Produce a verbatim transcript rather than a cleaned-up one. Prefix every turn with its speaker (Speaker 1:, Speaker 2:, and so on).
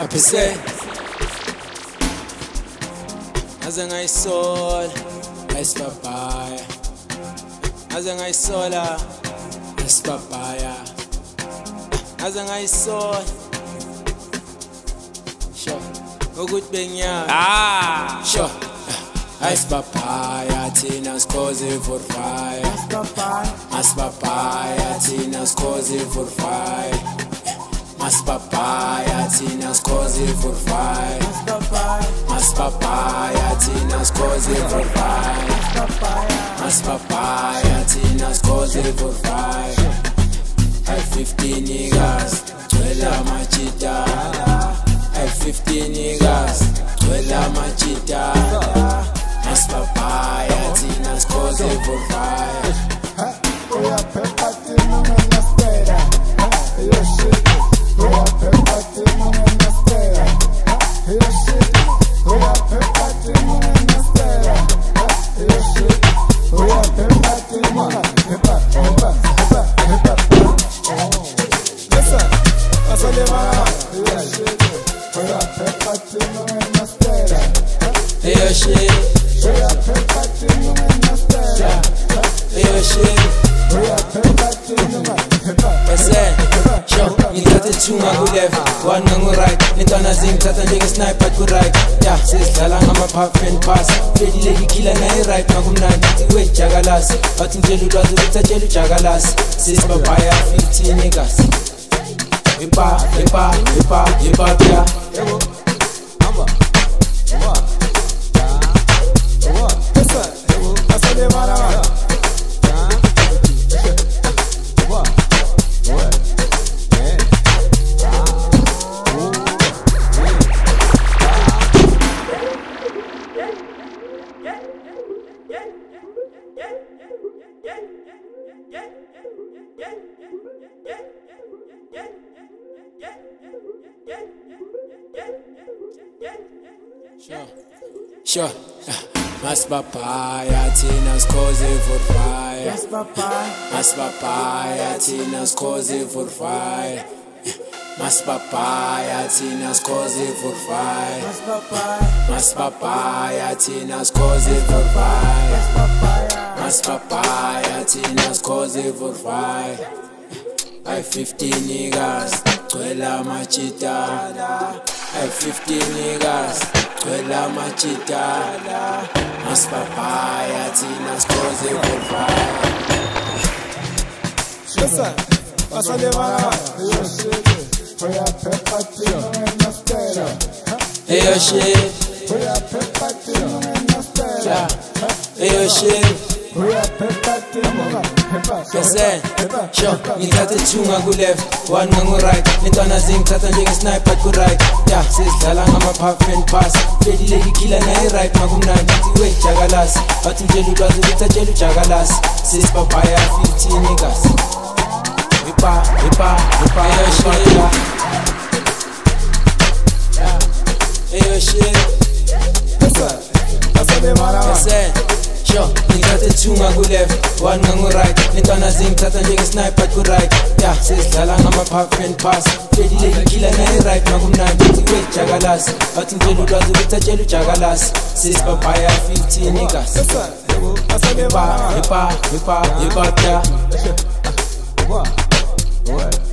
Speaker 1: Apese Aze ngayisola esibabhaya Aze ngayisola esibabhaya Aze ngayisola Sho ukuthi bengiya
Speaker 2: Ah
Speaker 1: Sho Asibabhaya thina sikhoze for fire Asibabhaya thina sikhoze for fire Asibabhaya thina sikhoze for fire Asibabhaya thina sikhoze for fire Asibabhaya thina sikhoze for fire I fifteen niggas twela machita I fifteen niggas twela machita Asibabhaya thina sikhoze for fire
Speaker 3: Oya pepa tino na espera Yo shit Oya pepa tino na espera Yo shit Oya pepa tino na espera Yo shit Oya pepa tino Pepa, pepa, pepa, pepa Listen Asale mama Yo shit Oya pepa tino na espera
Speaker 1: Yo shit
Speaker 3: Oya pepa tino na espera
Speaker 1: Yo shit
Speaker 3: Oya pepa tino na
Speaker 1: Bese, show, ngithathe two ngaku-left, one ngangu-right Intwana zingithatha njenge-sniper ku-right Ya, sesidlala ngama-puff and pass Fedile ngikhila nayi-right ngakumnandi Ithi wait jakalasi, bathi ngitshela ulwazi ukuthi atshela ujakalasi Sisibabhaya fifteen niggas Yepa, yepa, yepa, yepa kya
Speaker 3: Yebo, hamba, hamba Hamba, listen, yebo, asale mara mara
Speaker 1: Sure, sure Masibabhaya thina sikhoze for fire Masibabhaya thina sikhoze for fire Masibabhaya thina sikhoze for fire Masibabhaya thina sikhoze for fire Masibabhaya thina sikhoze for fire I fifteen niggas twela machita I fifteen niggas twela machita Masibabhaya thina sikhoze for fire
Speaker 3: Listen, asale mara mara Yo shit, oya pepa tino na espera
Speaker 1: Yo shit,
Speaker 3: Oya pepa tino na espera
Speaker 1: yo shit
Speaker 3: Oya pepa tino na pepa
Speaker 1: Bese, show, ngithathe two ngaku-left, one ngangu-right Intwana zingithatha njenge-sniper ku-right Ya, sesidlala ngama-puff and pass Fedile ngikhila nayi-right ngakumnandi Ithi wait jakalasi, bathi ngitshela ulwazi ukuthi atshela ujakalasi Sisibabhaya fifteen niggas Yepa, yepa, yepa, yo shit Yo shit
Speaker 3: Listen, asale mara mara
Speaker 1: Bese, show, ngithathe two ngaku-left, one ngangu-right Intwana zingithatha njenge-sniper ku-right Ya, sesidlala ngama-puff and pass Fedile ngikhila nayi-right ngakumnandi Ithi wait jakalasi, bathi ngitshela ulwazi ukuthi atshela ujakalasi Sisibabhaya fifteen niggas
Speaker 3: Listen, yebo, asale mara
Speaker 1: Yepa,
Speaker 3: mara
Speaker 1: yepa, yepa, yepa kya
Speaker 3: Hamba, hamba